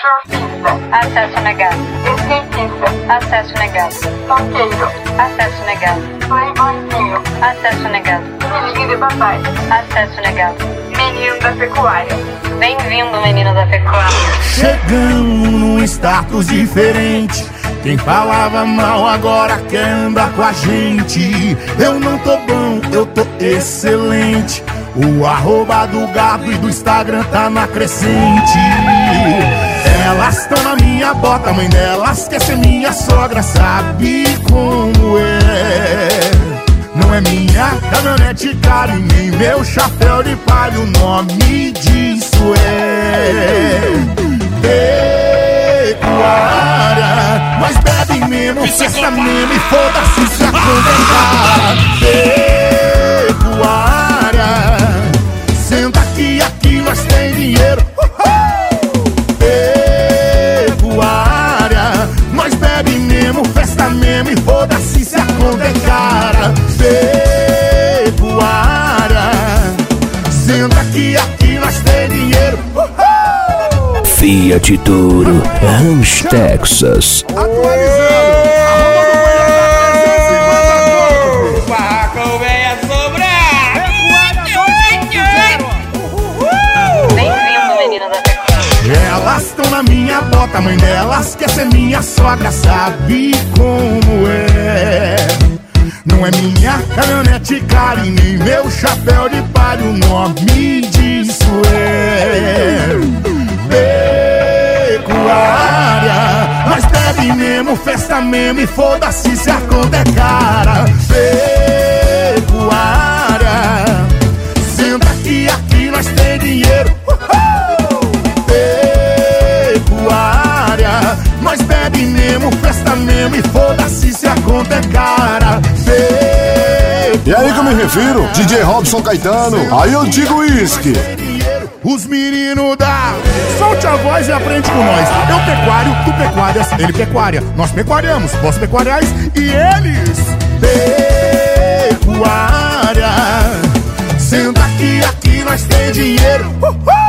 Surfista. Acesso negado. Skatista. Acesso negado. Funkeiro. Acesso negado. Playboyzinho. Acesso negado. Filhinho de papai. Acesso negado. Menino da pecuária. Bem-vindo, menino da pecuária. Chegamos num status diferente. Quem falava mal agora quer andar com a gente. Eu não tô bom, eu tô excelente. O arroba do gado e do Instagram tá na crescente. Elas tão na minha bota, a mãe delas quer ser minha sogra. Sabe como é? Não é minha caminhonete cara e nem meu chapéu de palha. O nome disso é pecuária. Nós bebe mesmo, festa mesmo e foda-se se a conta é cara. Pecuária. Senta aqui nós tem dinheiro. Pecuária. Nós bebe mesmo, festa mesmo e foda-se se a conta é cara. Pecuária. Senta aqui nós tem dinheiro. Fiat Toro, Ranch, Texas. Atualizando. O barracão vem a sobrar. Bem-vindo, menino da pecuária. Elas tão na minha bota, a mãe delas quer ser minha sogra. Sabe como é? Não é minha caminhonete cara e nem meu chapéu de palha. O nome disso é pecuária. Nós bebe mesmo, festa mesmo e foda-se se a conta é cara. Pecuária. Senta aqui nós tem dinheiro. Pecuária. Nós bebe mesmo, festa mesmo e foda-se se a conta é cara. E aí que eu me refiro, DJ Robson Caetano. Aí eu digo uísque. Os meninos da solte a voz e aprende com nós. Eu pecuário, tu pecuárias, ele pecuária. Nós pecuariamos, vós pecuariais e eles pecuária. Senta aqui nós tem dinheiro.